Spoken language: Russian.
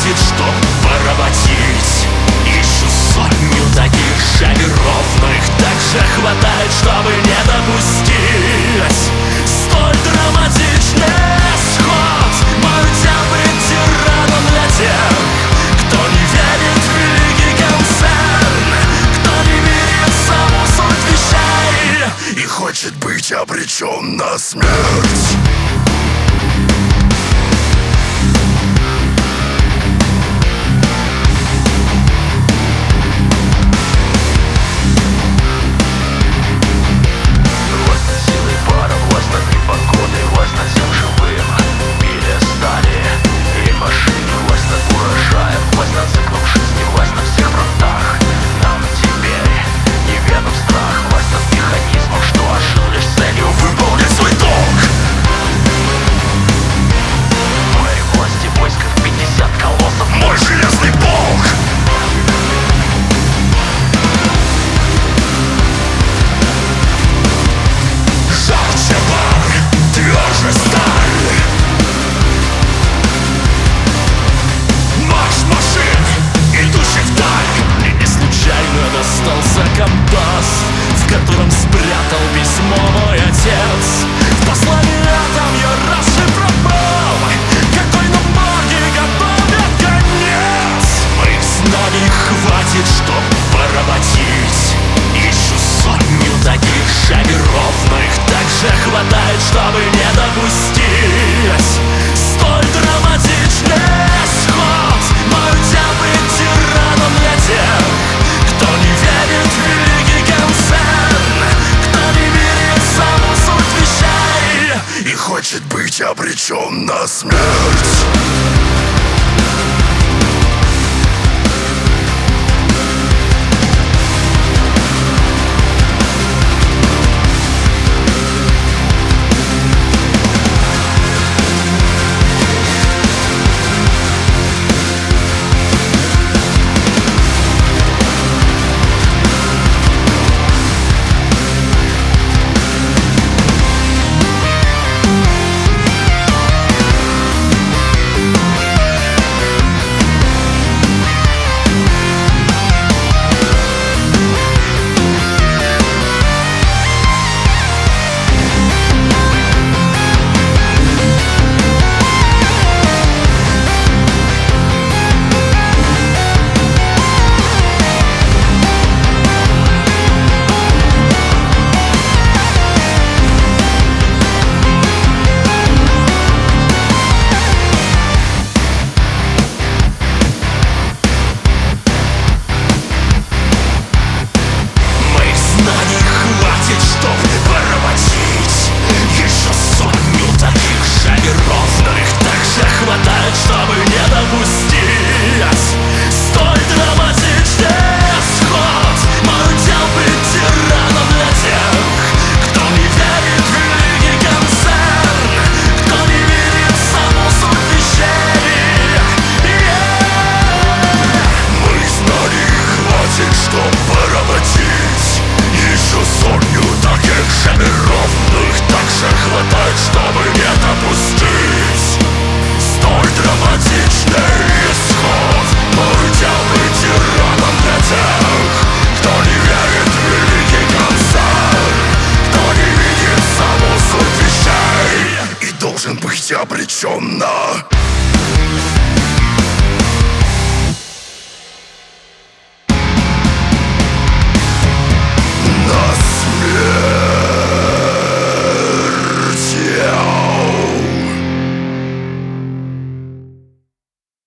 хватит, чтоб поработить. Ищу сотню таких же неровных, так же хватает, чтобы не допустить столь драматичный исход. Мой удел быть тираном для тех, кто не верит в великий концерн, кто не видит саму суть вещей и хочет быть обречен на смерть. Компас, в котором спрятал письмо мой отец. В послании там я расшифровал, какой нам боги готовят конец. Моих знаний хватит, чтоб поработить. Ищу сотню таких же неровных, так же хватает, чтобы не допустить столь драматичный исход. Мой удел быть тираном для тех, кто не верит в великий концерн, кто не видит саму суть вещей и хочет быть обречен на смерть. Чтобы не допустить столь драматичный исход. Мой удел быть тираном для тех, кто не верит в великий концерн, кто не видит саму суть вещей. Моих знаний хватит, чтоб поработить. Еще сотню таких же неровных, так же хватает, чтобы не допустить столь драматичный исход. Мой удел быть тираном для тех, кто не верит в великий концерн, кто не видит саму суть вещей и должен быть обречен на